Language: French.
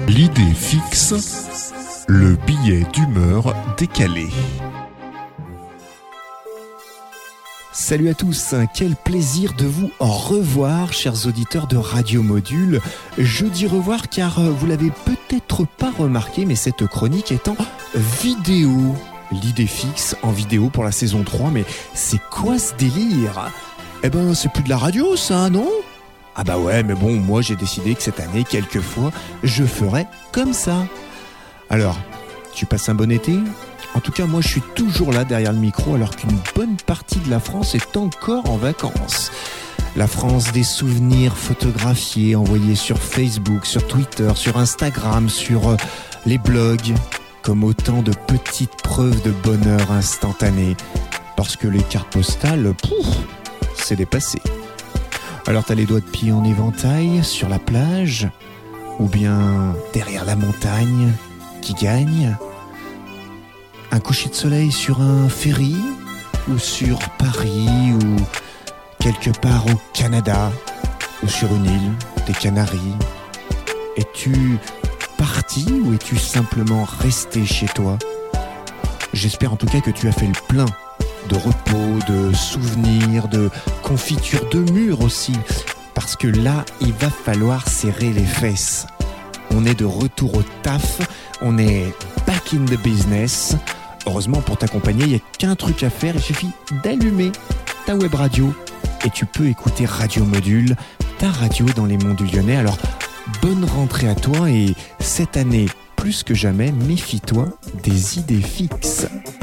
L'idée fixe, le billet d'humeur décalé. Salut à tous, quel plaisir de vous revoir, chers auditeurs de Radio Module. Je dis revoir car vous l'avez peut-être pas remarqué, mais cette chronique est en vidéo. L'idée fixe en vidéo pour la saison 3, mais c'est quoi ce délire ? Eh ben, c'est plus de la radio ça, non ? Ah bah ouais, mais bon, moi j'ai décidé que cette année, quelquefois, je ferais comme ça. Alors, tu passes un bon été ? En tout cas, moi je suis toujours là derrière le micro alors qu'une bonne partie de la France est encore en vacances. La France des souvenirs photographiés, envoyés sur Facebook, sur Twitter, sur Instagram, sur les blogs, comme autant de petites preuves de bonheur instantané. Parce que les cartes postales, c'est dépassé. Alors t'as les doigts de pied en éventail sur la plage, ou bien derrière la montagne qui gagne. Un coucher de soleil sur un ferry, ou sur Paris, ou quelque part au Canada, ou sur une île, des Canaries. Es-tu parti ou es-tu simplement resté chez toi ? J'espère en tout cas que tu as fait le plein de repos, de souvenirs, de confitures de mûres aussi. Parce que là, il va falloir serrer les fesses. On est de retour au taf, on est back in the business. Heureusement, pour t'accompagner, il n'y a qu'un truc à faire. Il suffit d'allumer ta web radio et tu peux écouter Radio Module, ta radio dans les monts du Lyonnais. Alors, bonne rentrée à toi et cette année, plus que jamais, méfie-toi des idées fixes.